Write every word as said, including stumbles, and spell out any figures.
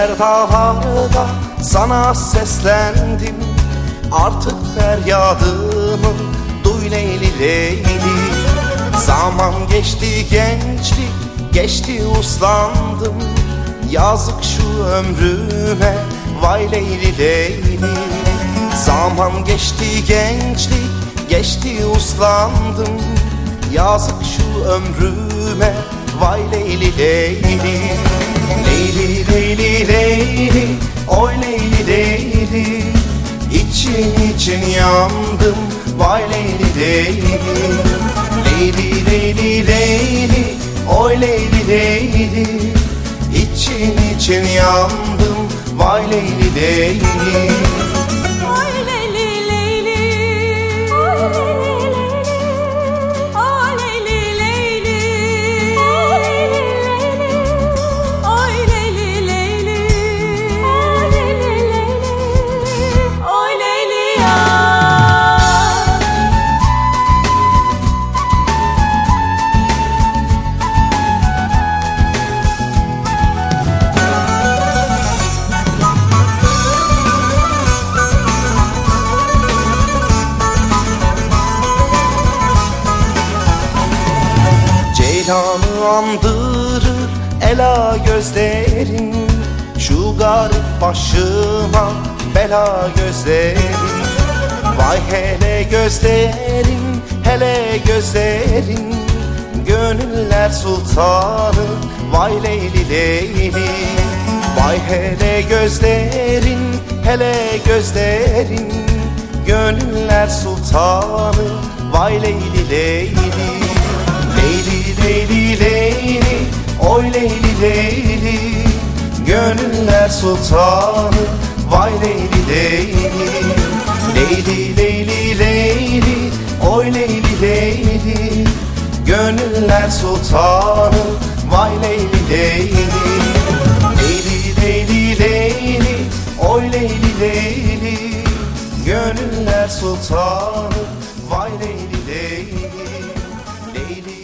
Eller dağlarda sana seslendim, artık feryadımı duy Leyli Leyli. Zaman geçti gençlik, geçti uslandım, yazık şu ömrüme vay Leyli Leyli. Zaman geçti gençlik, geçti uslandım, yazık şu ömrüme vay Leyli Leyli. Leyli Leyli Leyli, oy Leyli Leyli, için için yandım vay Leyli Leyli. Leyli Leyli Leyli, oy Leyli Leyli, için için yandım vay Leyli Leyli. Ceylanı andırır ela gözlerin, şu garip başıma bela gözlerin. Vay hele gözlerin, hele gözlerin, gönüller sultanı vay Leyli Leyli. Vay hele gözlerin, hele gözlerin, gönüller sultanı vay Leyli Leyli. Leyli Leyli Leyli, oy Leyli Leyli, gönüller sultanı vay Leyli Leyli. Leyli Leyli Leyli, oy Leyli Leyli, gönüller sultanı vay Leyli Leyli. Leyli Leyli Leyli, oy Leyli Leyli, gönüller sultanı vay Leyli Leyli. Leyli